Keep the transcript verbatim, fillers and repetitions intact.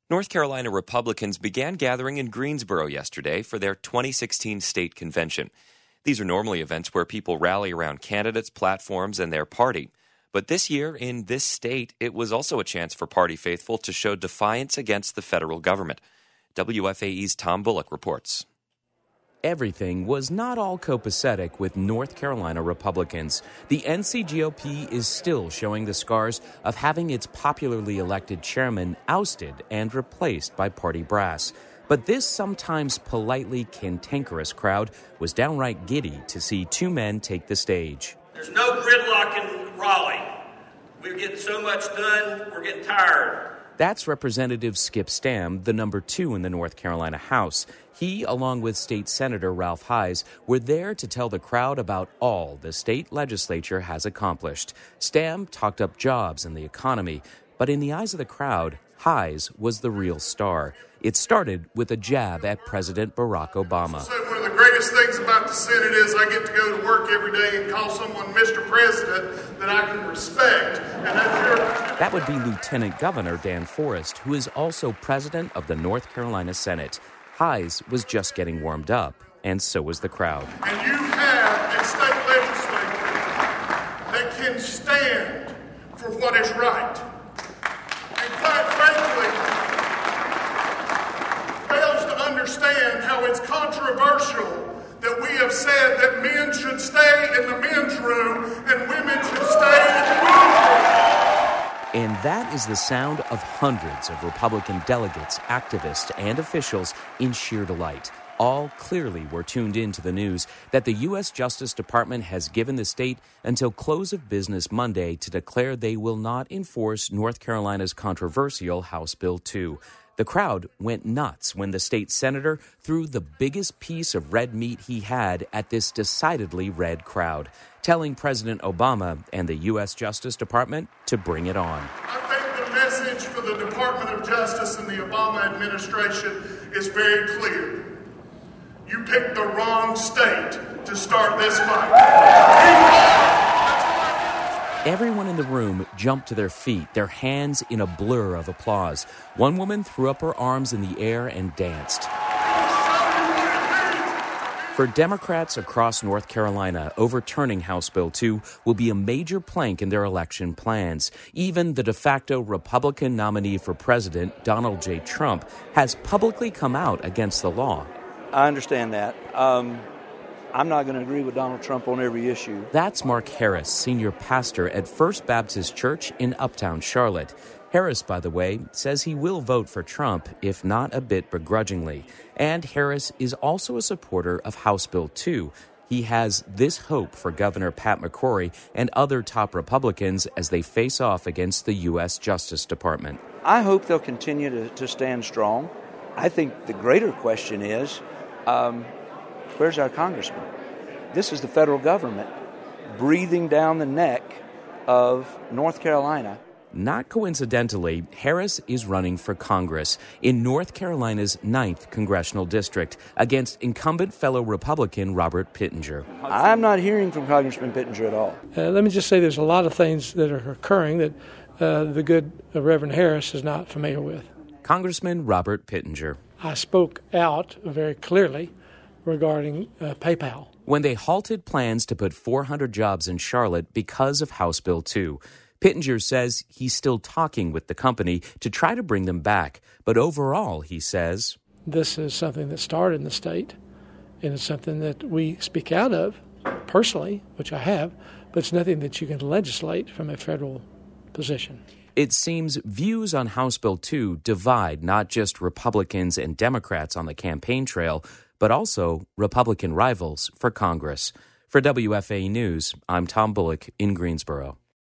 North Carolina Republicans began gathering in Greensboro yesterday for their twenty sixteen state convention. These are normally events where people rally around candidates, platforms, and their party. But this year, in this state, it was also a chance for party faithful to show defiance against the federal government. W F A E's Tom Bullock reports. Everything was not all copacetic with North Carolina Republicans. The N C G O P is still showing the scars of having its popularly elected chairman ousted and replaced by party brass. But this sometimes politely cantankerous crowd was downright giddy to see two men take the stage. There's no gridlock in Raleigh. We're getting so much done, we're getting tired. That's Representative Skip Stam, the number two in the North Carolina House. He, along with State Senator Ralph Hise, were there to tell the crowd about all the state legislature has accomplished. Stam talked up jobs and the economy, but in the eyes of the crowd, Hise was the real star. It started with a jab at President Barack Obama. So one of the greatest things about the Senate is I get to go to work every day and call someone Mister President that I can respect. And that's your... That would be Lieutenant Governor Dan Forest, who is also president of the North Carolina Senate. Hise was just getting warmed up, and so was the crowd. And you have a state legislature that can stand for what is right. And quite frankly, fails to understand how it's controversial that we have said that men should stay in the men's room and women should stay in the women's room. And that is the sound of hundreds of Republican delegates, activists, and officials in sheer delight. All clearly were tuned in to the news that the U S Justice Department has given the state until close of business Monday to declare they will not enforce North Carolina's controversial House Bill two. The crowd went nuts when the state senator threw the biggest piece of red meat he had at this decidedly red crowd, telling President Obama and the U S Justice Department to bring it on. I think the message for the Department of Justice and the Obama administration is very clear. You picked the wrong state to start this fight. Everyone in the room jumped to their feet, their hands in a blur of applause. One woman threw up her arms in the air and danced. For Democrats across North Carolina, overturning House Bill two will be a major plank in their election plans. Even the de facto Republican nominee for president, Donald J. Trump, has publicly come out against the law. I understand that. Um, I'm not going to agree with Donald Trump on every issue. That's Mark Harris, senior pastor at First Baptist Church in Uptown Charlotte. Harris, by the way, says he will vote for Trump, if not a bit begrudgingly. And Harris is also a supporter of House Bill two. He has this hope for Governor Pat McCrory and other top Republicans as they face off against the U S Justice Department. I hope they'll continue to, to stand strong. I think the greater question is, um, where's our congressman? This is the federal government breathing down the neck of North Carolina. Not coincidentally, Harris is running for Congress in North Carolina's ninth Congressional District against incumbent fellow Republican Robert Pittenger. I'm not hearing from Congressman Pittenger at all. Uh, let me just say there's a lot of things that are occurring that uh, the good uh, Reverend Harris is not familiar with. Congressman Robert Pittenger. I spoke out very clearly regarding uh, PayPal. When they halted plans to put four hundred jobs in Charlotte because of House Bill two, Pittenger says he's still talking with the company to try to bring them back. But overall, he says, this is something that started in the state, and it's something that we speak out of personally, which I have, but it's nothing that you can legislate from a federal position. It seems views on House Bill two divide not just Republicans and Democrats on the campaign trail, but also Republican rivals for Congress. For W F A E News, I'm Tom Bullock in Greensboro.